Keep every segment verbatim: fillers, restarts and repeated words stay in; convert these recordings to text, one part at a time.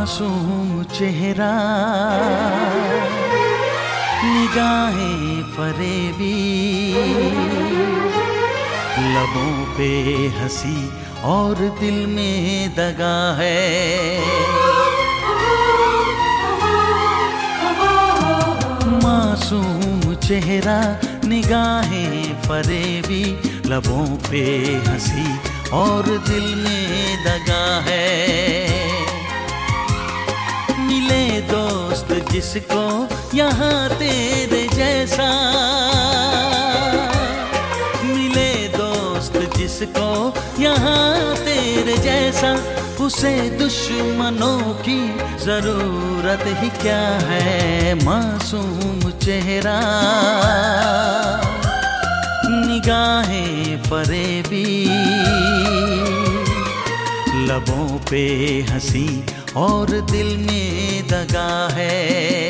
मासूम चेहरा, निगाहें फरेबी, लबों पे हंसी और दिल में दगा है। मासूम चेहरा, निगाहें फरेबी, लबों पे हंसी और दिल में दगा है। मिले दोस्त जिसको यहाँ तेरे जैसा, मिले दोस्त जिसको यहाँ तेरे जैसा, उसे दुश्मनों की जरूरत ही क्या है। मासूम चेहरा, निगाहें फरेबी, लबों पे हंसी और दिल में दगा है।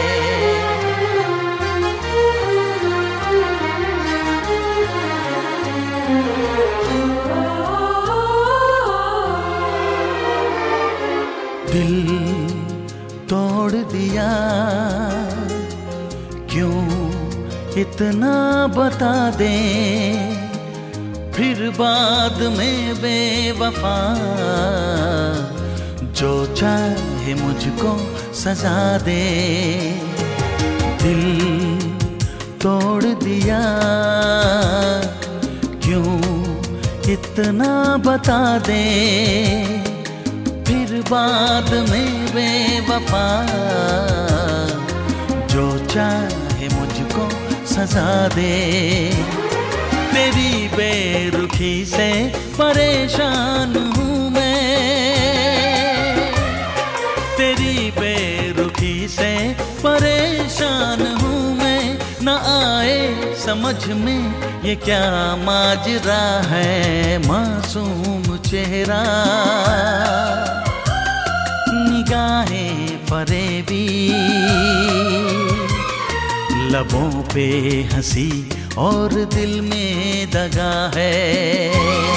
दिल तोड़ दिया क्यों इतना बता दे, फिर बाद में बेवफा जो चाहे मुझको सजा दे। दिल तोड़ दिया क्यों इतना बता दे, फिर बाद में बेवफा जो चाहे मुझको सजा दे। तेरी बेरुखी से परेशान हूँ मैं, तेरी बेरुखी से परेशान हूँ मैं। न आए समझ में ये क्या माजरा है। मासूम चेहरा, निगाहें फरेबी, लबों पे हंसी और दिल में दगा है।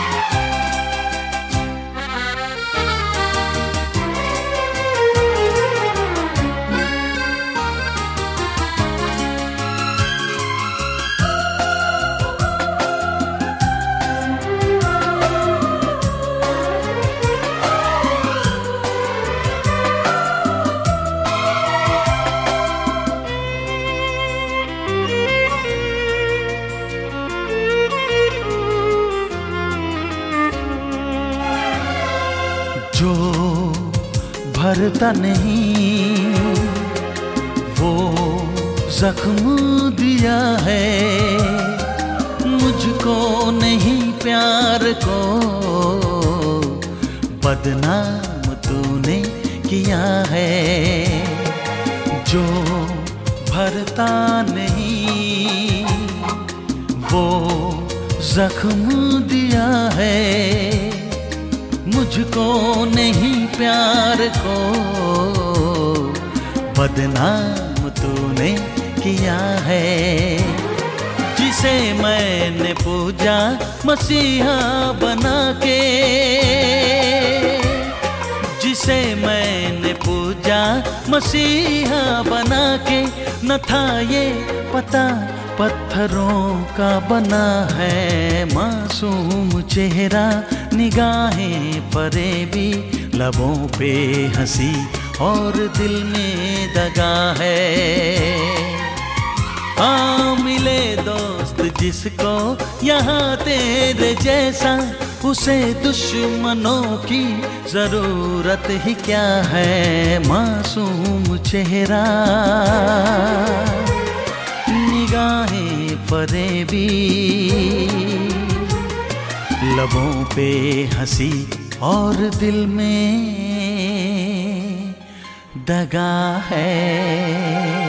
जो भरता नहीं वो जख्म दिया है, मुझको नहीं प्यार को बदनाम तूने किया है। जो भरता नहीं वो जख्म दिया है, मुझको नहीं प्यार को बदनाम तूने किया है। जिसे मैंने पूजा मसीहा बना के, जिसे मैंने पूजा मसीहा बना के, न था ये पता पत्थरों का बना है। मासूम चेहरा, निगाहें फरेबी, लबों पे हंसी और दिल में दगा है। आ मिले दोस्त जिसको यहाँ तेरे जैसा, उसे दुश्मनों की जरूरत ही क्या है। मासूम चेहरा, निगाहें फरेबी, लबों पे हंसी और दिल में दगा है।